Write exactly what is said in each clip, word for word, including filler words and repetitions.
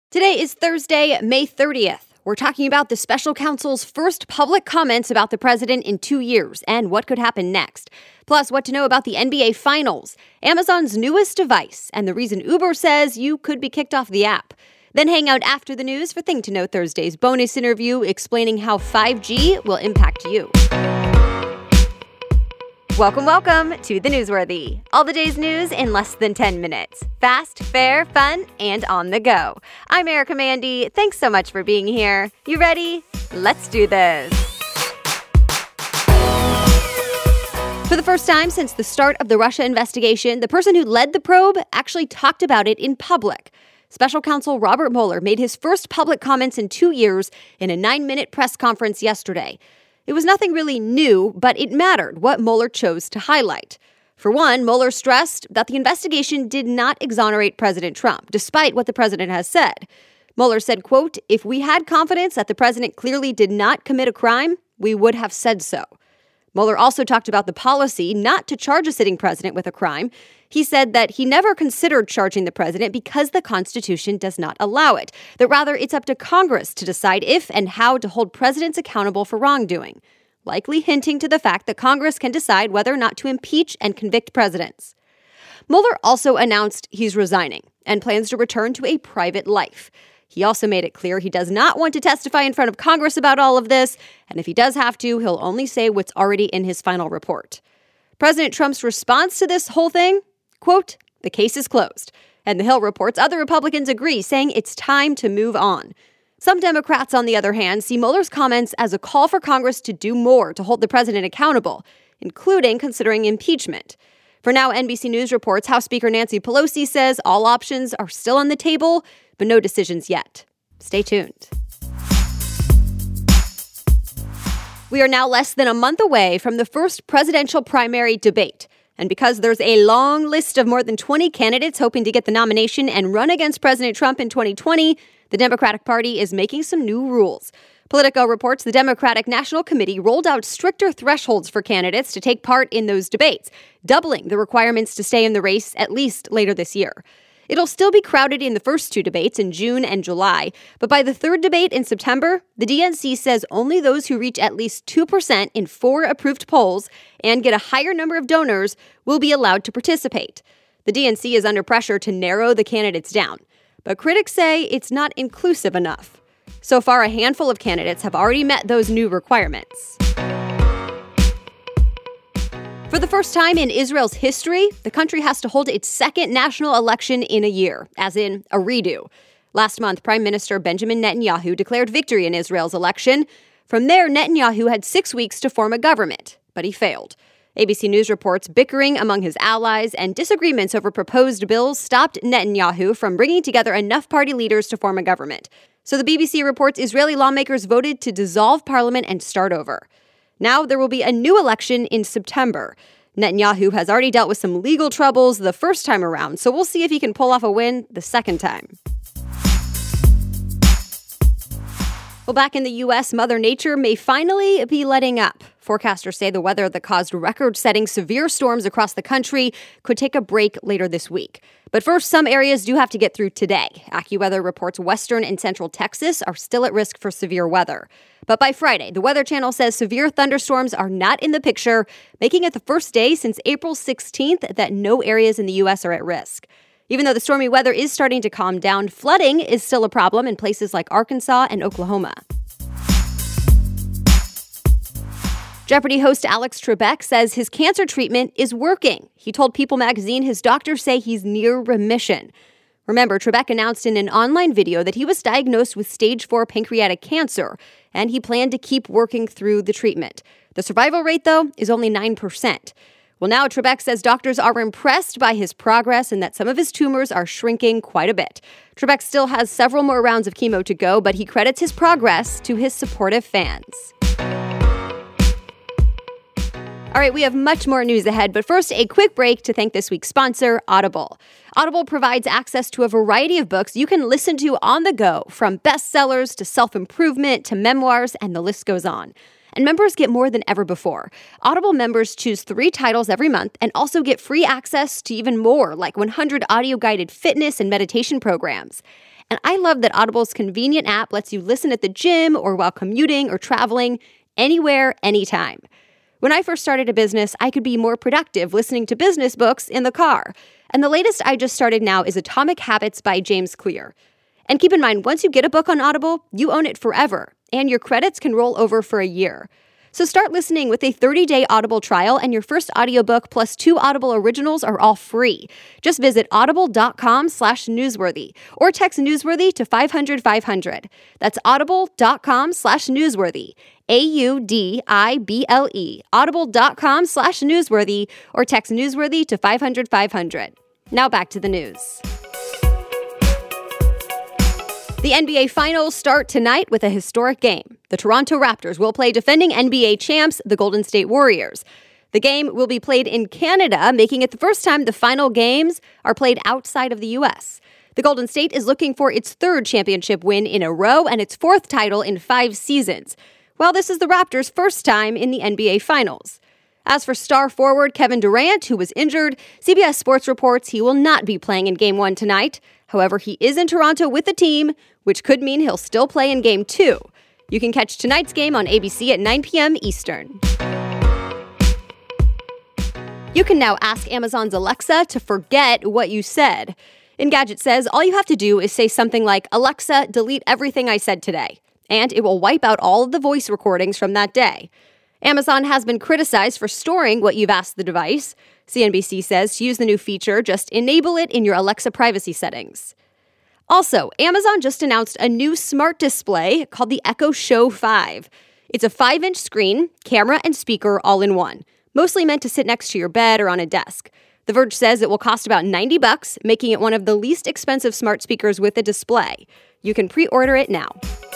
Today is Thursday, May thirtieth. We're talking about the special counsel's first public comments about the president in two years and what could happen next. Plus, what to know about the N B A Finals, Amazon's newest device, and the reason Uber says you could be kicked off the app. Then hang out after the news for Thing to Know Thursday's bonus interview explaining how five G will impact you. Welcome, welcome to The Newsworthy. All the day's news in less than ten minutes. Fast, fair, fun, and on the go. I'm Erica Mandy. Thanks so much for being here. You ready? Let's do this. For the first time since the start of the Russia investigation, the person who led the probe actually talked about it in public. Special counsel Robert Mueller made his first public comments in two years in a nine-minute press conference yesterday. It was nothing really new, but it mattered what Mueller chose to highlight. For one, Mueller stressed that the investigation did not exonerate President Trump, despite what the president has said. Mueller said, quote, "If we had confidence that the president clearly did not commit a crime, we would have said so." Mueller also talked about the policy not to charge a sitting president with a crime. He said that he never considered charging the president because the Constitution does not allow it, that rather it's up to Congress to decide if and how to hold presidents accountable for wrongdoing, likely hinting to the fact that Congress can decide whether or not to impeach and convict presidents. Mueller also announced he's resigning and plans to return to a private life. He also made it clear he does not want to testify in front of Congress about all of this, and if he does have to, he'll only say what's already in his final report. President Trump's response to this whole thing? Quote, "The case is closed." And The Hill reports other Republicans agree, saying it's time to move on. Some Democrats, on the other hand, see Mueller's comments as a call for Congress to do more to hold the president accountable, including considering impeachment. For now, N B C News reports House Speaker Nancy Pelosi says all options are still on the table, but no decisions yet. Stay tuned. We are now less than a month away from the first presidential primary debate. And because there's a long list of more than twenty candidates hoping to get the nomination and run against President Trump in twenty twenty, the Democratic Party is making some new rules. Politico reports the Democratic National Committee rolled out stricter thresholds for candidates to take part in those debates, doubling the requirements to stay in the race at least later this year. It'll still be crowded in the first two debates in June and July, but by the third debate in September, the D N C says only those who reach at least two percent in four approved polls and get a higher number of donors will be allowed to participate. The D N C is under pressure to narrow the candidates down, but critics say it's not inclusive enough. So far, a handful of candidates have already met those new requirements. For the first time in Israel's history, the country has to hold its second national election in a year, as in a redo. Last month, Prime Minister Benjamin Netanyahu declared victory in Israel's election. From there, Netanyahu had six weeks to form a government, but he failed. A B C News reports bickering among his allies and disagreements over proposed bills stopped Netanyahu from bringing together enough party leaders to form a government. So the B B C reports Israeli lawmakers voted to dissolve parliament and start over. Now there will be a new election in September. Netanyahu has already dealt with some legal troubles the first time around, so we'll see if he can pull off a win the second time. Well, back in the U S, Mother Nature may finally be letting up. Forecasters say the weather that caused record-setting severe storms across the country could take a break later this week. But first, some areas do have to get through today. AccuWeather reports western and central Texas are still at risk for severe weather. But by Friday, the Weather Channel says severe thunderstorms are not in the picture, making it the first day since April sixteenth that no areas in the U S are at risk. Even though the stormy weather is starting to calm down, flooding is still a problem in places like Arkansas and Oklahoma. Jeopardy host Alex Trebek says his cancer treatment is working. He told People magazine his doctors say he's near remission. Remember, Trebek announced in an online video that he was diagnosed with stage four pancreatic cancer, and he planned to keep working through the treatment. The survival rate, though, is only nine percent. Well, now Trebek says doctors are impressed by his progress and that some of his tumors are shrinking quite a bit. Trebek still has several more rounds of chemo to go, but he credits his progress to his supportive fans. All right, we have much more news ahead, but first, a quick break to thank this week's sponsor, Audible. Audible provides access to a variety of books you can listen to on the go, from bestsellers to self-improvement to memoirs, and the list goes on. and members get more than ever before. Audible members choose three titles every month and also get free access to even more, like one hundred audio-guided fitness and meditation programs. And I love that Audible's convenient app lets you listen at the gym or while commuting or traveling, anywhere, anytime. When I first started a business, I could be more productive listening to business books in the car. And the latest I just started now is Atomic Habits by James Clear. And keep in mind, once you get a book on Audible, you own it forever, and your credits can roll over for a year. So start listening with a thirty-day Audible trial, and your first audiobook plus two Audible originals are all free. Just visit audible.com slash newsworthy or text newsworthy to five hundred five hundred. That's audible.com slash newsworthy, A U D I B L E, audible.com slash newsworthy or text newsworthy to five hundred five hundred. Now back to the news. The N B A Finals start tonight with a historic game. The Toronto Raptors will play defending N B A champs, the Golden State Warriors. The game will be played in Canada, making it the first time the final games are played outside of the U S. The Golden State is looking for its third championship win in a row and its fourth title in five seasons. Well, this is the Raptors' first time in the N B A Finals. As for star forward Kevin Durant, who was injured, C B S Sports reports he will not be playing in Game one tonight. However, he is in Toronto with the team, which could mean he'll still play in Game two. You can catch tonight's game on A B C at nine p.m. Eastern. You can now ask Amazon's Alexa to forget what you said. Engadget says all you have to do is say something like, "Alexa, delete everything I said today," and it will wipe out all of the voice recordings from that day. Amazon has been criticized for storing what you've asked the device. C N B C says to use the new feature, just enable it in your Alexa privacy settings. Also, Amazon just announced a new smart display called the Echo Show five. It's a five-inch screen, camera, and speaker all in one, mostly meant to sit next to your bed or on a desk. The Verge says it will cost about ninety bucks, making it one of the least expensive smart speakers with a display. You can pre-order it now.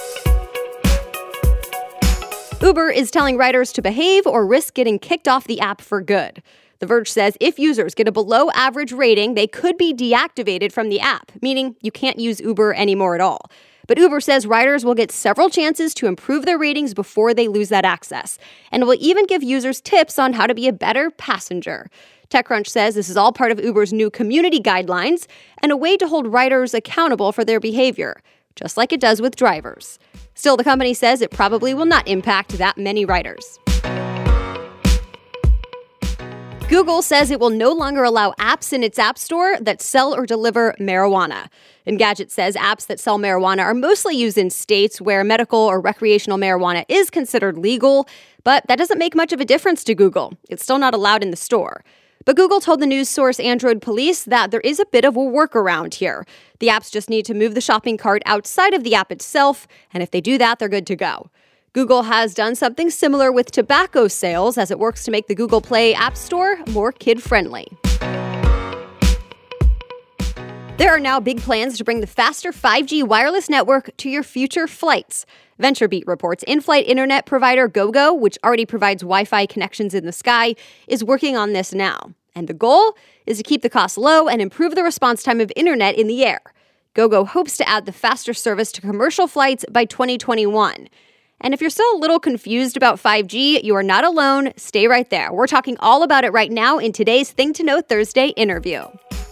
Uber is telling riders to behave or risk getting kicked off the app for good. The Verge says if users get a below-average rating, they could be deactivated from the app, meaning you can't use Uber anymore at all. But Uber says riders will get several chances to improve their ratings before they lose that access, and will even give users tips on how to be a better passenger. TechCrunch says this is all part of Uber's new community guidelines and a way to hold riders accountable for their behavior, just like it does with drivers. Still, the company says it probably will not impact that many riders. Google says it will no longer allow apps in its app store that sell or deliver marijuana. Engadget says apps that sell marijuana are mostly used in states where medical or recreational marijuana is considered legal, but that doesn't make much of a difference to Google. It's still not allowed in the store. But Google told the news source Android Police that there is a bit of a workaround here. The apps just need to move the shopping cart outside of the app itself, and if they do that, they're good to go. Google has done something similar with tobacco sales as it works to make the Google Play App Store more kid-friendly. There are now big plans to bring the faster five G wireless network to your future flights. VentureBeat reports in-flight internet provider Gogo, which already provides Wi-Fi connections in the sky, is working on this now. And the goal is to keep the cost low and improve the response time of internet in the air. Gogo hopes to add the faster service to commercial flights by twenty twenty-one. And if you're still a little confused about five G, you are not alone. Stay right there. We're talking all about it right now in today's Thing to Know Thursday interview.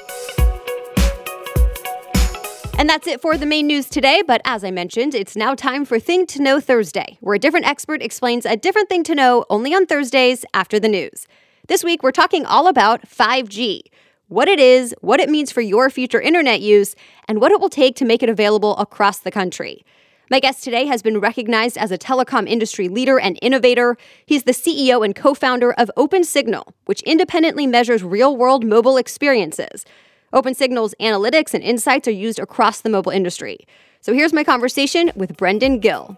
And that's it for the main news today, but as I mentioned, it's now time for Thing to Know Thursday, where a different expert explains a different thing to know only on Thursdays after the news. This week, we're talking all about five G, what it is, what it means for your future internet use, and what it will take to make it available across the country. My guest today has been recognized as a telecom industry leader and innovator. He's the C E O and co-founder of OpenSignal, which independently measures real-world mobile experiences. OpenSignal's analytics and insights are used across the mobile industry. So here's my conversation with Brendan Gill.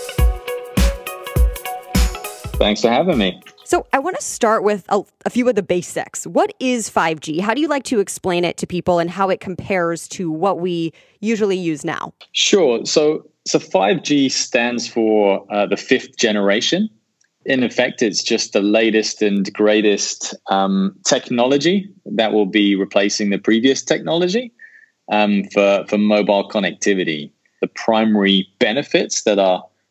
Thanks for having me. So I want to start with a, a few of the basics. What is five G? How do you like to explain it to people and how it compares to what we usually use now? Sure. So, so five G stands for uh, the fifth generation. In effect, it's just the latest and greatest um, technology that will be replacing the previous technology um, for, for mobile connectivity. The primary benefits that are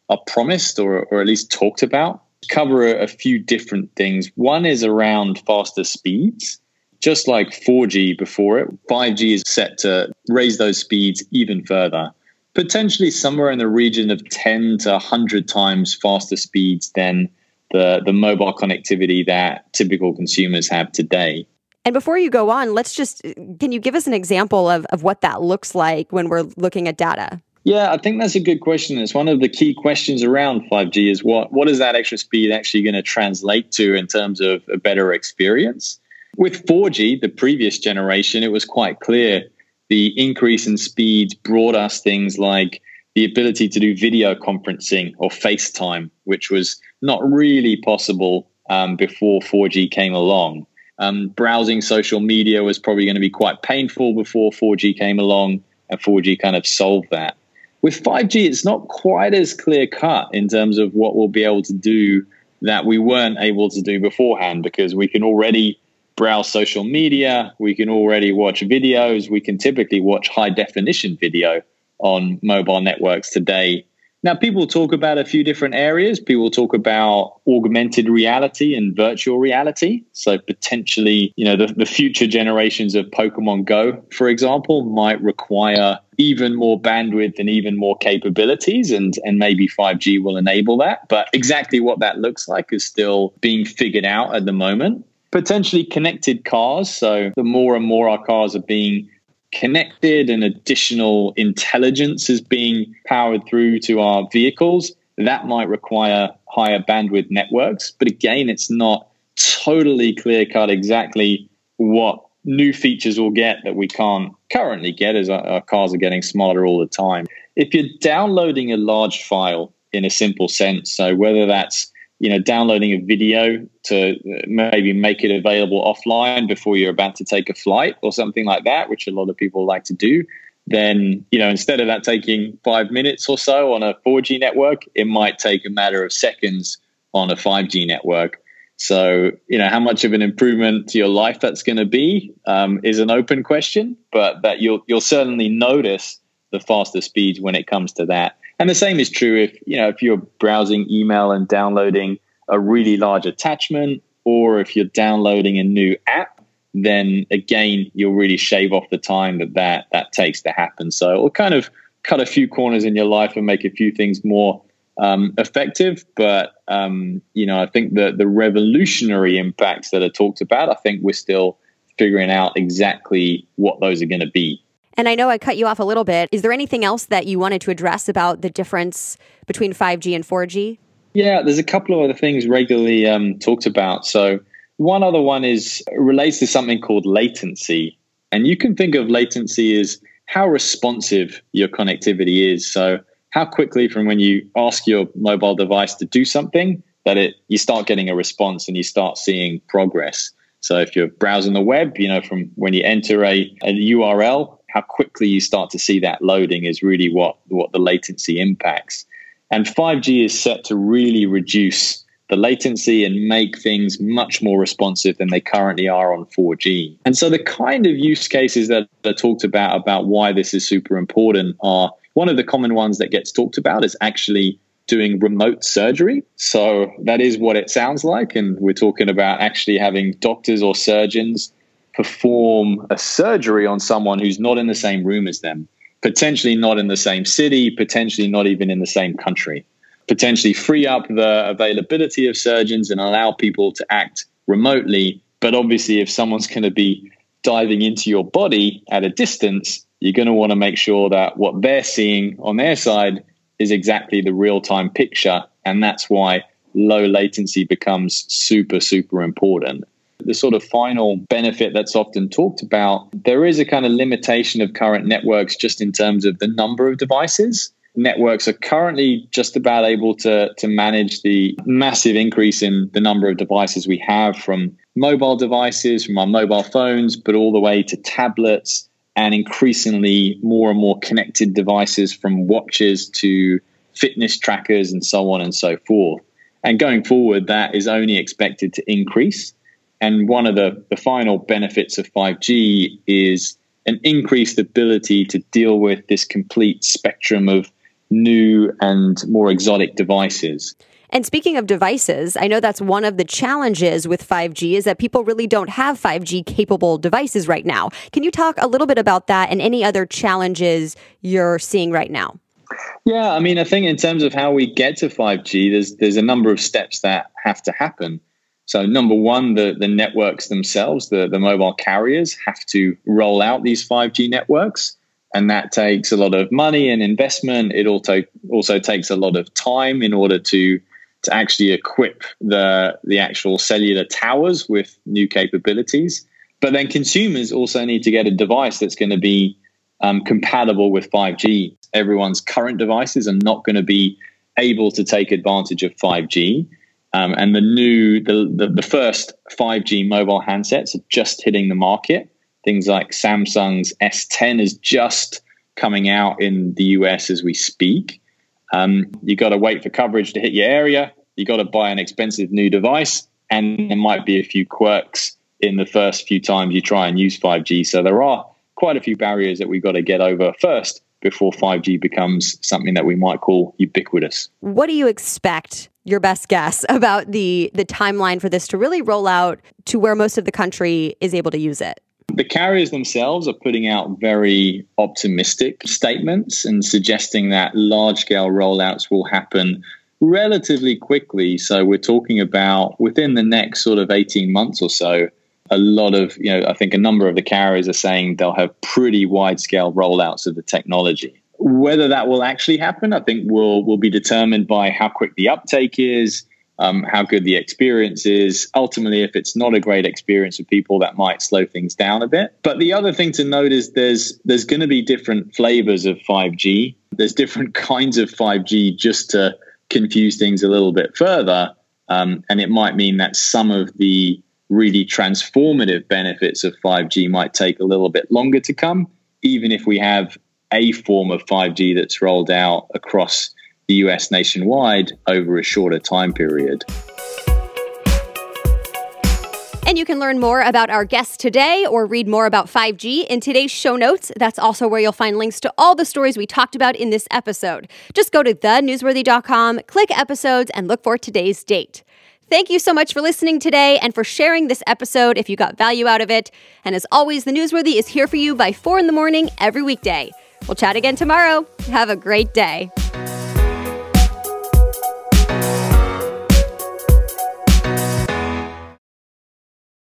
are promised or, or at least talked about cover a, a few different things. One is around faster speeds. Just like four G before it, five G is set to raise those speeds even further, potentially somewhere in the region of ten to one hundred times faster speeds than the, the mobile connectivity that typical consumers have today. And before you go on, let's just, can you give us an example of, of what that looks like when we're looking at data? Yeah, I think that's a good question. It's one of the key questions around five G is what, what is that extra speed actually going to translate to in terms of a better experience? With four G, the previous generation, it was quite clear the increase in speeds brought us things like the ability to do video conferencing or FaceTime, which was not really possible um, before four G came along. Um, browsing social media was probably going to be quite painful before four G came along, and four G kind of solved that. With five G, it's not quite as clear cut in terms of what we'll be able to do that we weren't able to do beforehand, because we can already browse social media, we can already watch videos, we can typically watch high definition video on mobile networks today. Now, people talk about a few different areas. People talk about augmented reality and virtual reality. So potentially, you know, the, the future generations of Pokemon Go, for example, might require even more bandwidth and even more capabilities, and, and maybe five G will enable that. But exactly what that looks like is still being figured out at the moment. Potentially connected cars. So the more and more our cars are being connected and additional intelligence is being powered through to our vehicles, that might require higher bandwidth networks. But again, it's not totally clear cut exactly what new features we'll get that we can't currently get, as our, our cars are getting smarter all the time. If you're downloading a large file in a simple sense, so whether that's you know, downloading a video to maybe make it available offline before you're about to take a flight or something like that, which a lot of people like to do, then, you know, instead of that taking five minutes or so on a four G network, it might take a matter of seconds on a five G network. So, you know, how much of an improvement to your life that's going to be um, is an open question, but that you'll you'll certainly notice the faster speeds when it comes to that. And the same is true if, you know, if you're browsing email and downloading a really large attachment, or if you're downloading a new app, then again, you'll really shave off the time that that, that takes to happen. So it'll kind of cut a few corners in your life and make a few things more um, effective. But, um, you know, I think the, the revolutionary impacts that are talked about, I think we're still figuring out exactly what those are going to be. And I know I cut you off a little bit. Is there anything else that you wanted to address about the difference between five G and four G? Yeah, there's a couple of other things regularly um, talked about. So one other one is relates to something called latency. And you can think of latency as how responsive your connectivity is. So how quickly from when you ask your mobile device to do something that it you start getting a response and you start seeing progress. So if you're browsing the web, you know, from when you enter a, a U R L, how quickly you start to see that loading is really what, what the latency impacts. And five G is set to really reduce the latency and make things much more responsive than they currently are on four G. And so the kind of use cases that are talked about, about why this is super important are, one of the common ones that gets talked about is actually doing remote surgery. So that is what it sounds like. And we're talking about actually having doctors or surgeons perform a surgery on someone who's not in the same room as them, potentially not in the same city, potentially not even in the same country, potentially free up the availability of surgeons and allow people to act remotely. But obviously, if someone's going to be diving into your body at a distance, you're going to want to make sure that what they're seeing on their side is exactly the real-time picture. And that's why low latency becomes super, super important. The sort of final benefit that's often talked about, there is a kind of limitation of current networks just in terms of the number of devices. Networks are currently just about able to, to manage the massive increase in the number of devices we have, from mobile devices, from our mobile phones, but all the way to tablets, and increasingly more and more connected devices, from watches to fitness trackers and so on and so forth. And going forward, that is only expected to increase. And one of the, the final benefits of five G is an increased ability to deal with this complete spectrum of new and more exotic devices. And speaking of devices, I know that's one of the challenges with five G is that people really don't have five G capable devices right now. Can you talk a little bit about that and any other challenges you're seeing right now? Yeah, I mean, I think in terms of how we get to five G, there's there's a number of steps that have to happen. So number one, the, the networks themselves, the, the mobile carriers have to roll out these five G networks. And that takes a lot of money and investment. It also also takes a lot of time in order to to actually equip the the actual cellular towers with new capabilities. But then consumers also need to get a device that's going to be um, compatible with five G. Everyone's current devices are not going to be able to take advantage of five G. Um, and the new, the, the, the first five G mobile handsets are just hitting the market. Things like Samsung's S ten is just coming out in the U S as we speak. Um, you got to wait for coverage to hit your area. You got to buy an expensive new device, and there might be a few quirks in the first few times you try and use five G. So there are quite a few barriers that we've got to get over first before five G becomes something that we might call ubiquitous. What do you expect, your best guess, about the the timeline for this to really roll out to where most of the country is able to use it? The carriers themselves are putting out very optimistic statements and suggesting that large-scale rollouts will happen relatively quickly. So we're talking about within the next sort of eighteen months or so. A lot of, you know, I think a number of the carriers are saying they'll have pretty wide-scale rollouts of the technology. Whether that will actually happen, I think will will be determined by how quick the uptake is, Um, how good the experience is. Ultimately, if it's not a great experience for people, that might slow things down a bit. But the other thing to note is there's there's going to be different flavors of five G. There's different kinds of five G just to confuse things a little bit further. Um, and it might mean that some of the really transformative benefits of five G might take a little bit longer to come, even if we have a form of five G that's rolled out across the U S nationwide over a shorter time period. And you can learn more about our guests today or read more about five G in today's show notes. That's also where you'll find links to all the stories we talked about in this episode. Just go to the newsworthy dot com, click episodes, and look for today's date. Thank you so much for listening today and for sharing this episode if you got value out of it. And as always, The Newsworthy is here for you by four in the morning every weekday. We'll chat again tomorrow. Have a great day.